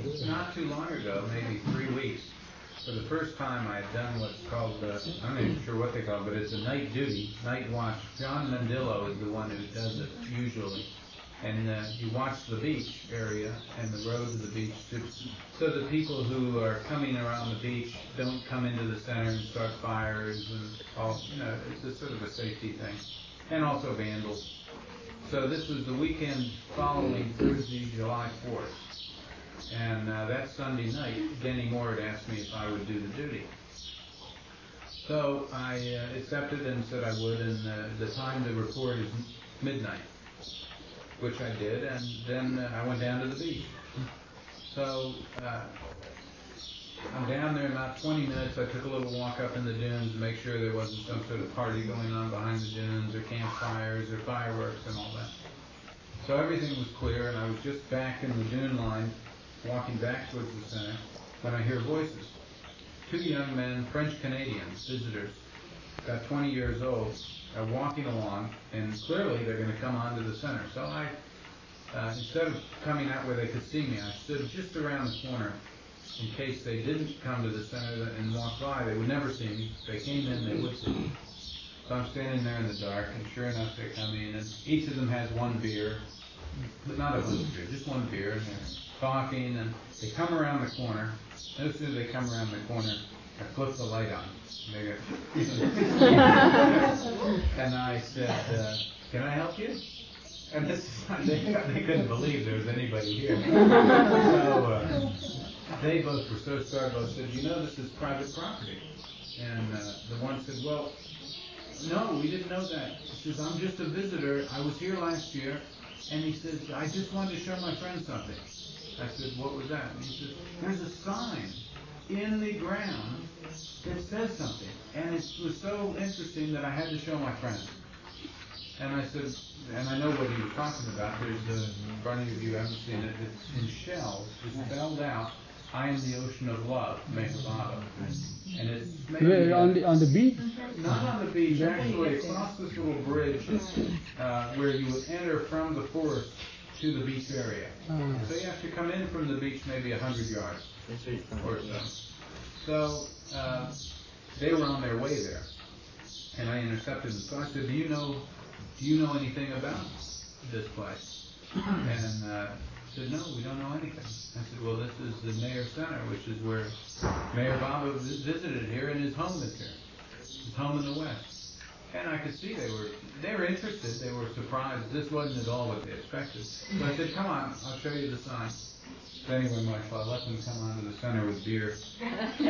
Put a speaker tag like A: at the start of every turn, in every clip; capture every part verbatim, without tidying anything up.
A: Not too long ago, maybe three weeks, for the first time I had done what's called, uh, I'm not even sure what they call it, but it's a night duty, night watch. John Mandillo is the one who does it usually. And uh, you watch the beach area and the road to the beach to, so that people who are coming around the beach don't come into the center and start fires and all, you know, it's a sort of a safety thing. And also vandals. So this was the weekend following Thursday, July fourth. And uh, that Sunday night, Denny Moore had asked me if I would do the duty. So I uh, accepted and said I would, and uh, the time to report is midnight, which I did, and then uh, I went down to the beach. So uh, I'm down there in about twenty minutes. I took a little walk up in the dunes to make sure there wasn't some sort of party going on behind the dunes, or campfires, or fireworks, and all that. So everything was clear, and I was just back in the dune line, walking back towards the center, when I hear voices. Two young men, French-Canadians, visitors, about twenty years old, are walking along, and clearly they're going to come onto the center. So I, uh, instead of coming out where they could see me, I stood just around the corner in case they didn't come to the center and walk by. They would never see me. If they came in, they would see me. So I'm standing there in the dark, and sure enough, they come in, and each of them has one beer, but not a bunch of beer, just one beer, and they're talking, and they come around the corner. And as soon as they come around the corner, I flip the light on. And they go, and I said, uh, "Can I help you?" And this is, they, they couldn't believe there was anybody here. So uh, they both were so startled. Both said, "You know, this is private property." And uh, the one said, "Well, no, we didn't know that." He says, "I'm just a visitor. I was here last year." And he says, "I just wanted to show my friend something." I said, "What was that?" And he says, "There's a sign in the ground that says something." And it was so interesting that I had to show my friend. And I said, and I know what he was talking about. There's a, for any of you who haven't seen it, it's in shells. It's spelled out, "I am the ocean of love, Meghababa." And it's maybe,
B: Where, on the on the beach?
A: Not on the beach, actually across this little bridge uh, where you would enter from the forest to the beach area.
B: Uh,
A: So you have to come in from the beach maybe a hundred yards or so. So uh, they were on their way there, and I intercepted them. So I said, "Do you know, do you know anything about this place?" And uh, said, "No, we don't know anything." I said, "Well, this is the Mayor Center, which is where Mayor Baba visited here, and his home is here. His home in the West." And I could see they were they were interested. They were surprised. This wasn't at all what they expected. So I said, "Come on, I'll show you the sign." So anyway, Michael, I let them come onto the center with beer.
C: He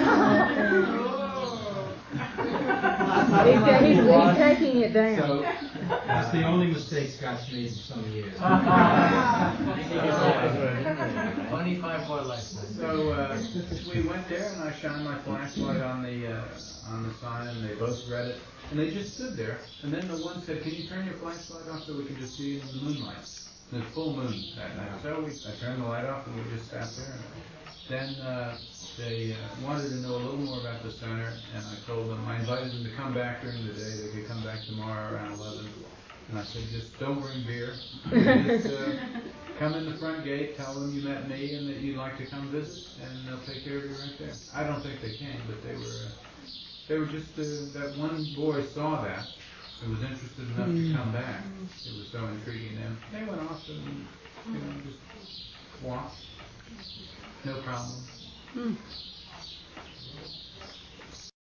C: said he's, he's taking it down.
A: So,
D: That's the only mistake Scott's made in some years.
E: twenty-five more lights.
A: So uh, we went there, and I shined my flashlight on the uh, on the sign, and they both read it. And they just stood there. And then the one said, "Can you turn your flashlight off so we can just see you in the moonlight?" The full moon that night. So we, I turned the light off, and we just sat there. And then uh, they uh, wanted to know a little more about the center, and I told them, I invited them to come back during the day. They could come back tomorrow around eleven. And I said, "Just don't bring beer. Just uh, come in the front gate, tell them you met me and that you'd like to come visit, and they'll take care of you right there." I don't think they came, but they were, uh, they were just, uh, that one boy saw that and was interested enough to come back. It was so intriguing to him. They went off and, you know, just walked. No problem.